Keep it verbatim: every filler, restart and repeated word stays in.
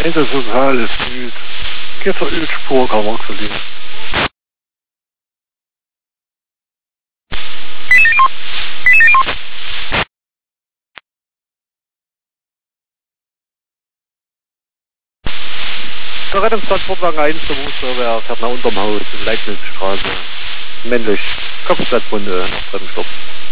Das Total ist müde. Geht zur Ölspur, Karosserie. Der Rettungstransportwagen eins, der Berufsfeuerwehr, fährt nach Unterm Haus in Leibnizstraße. Männlich, Kopfplatzwunde nach Bremssturz.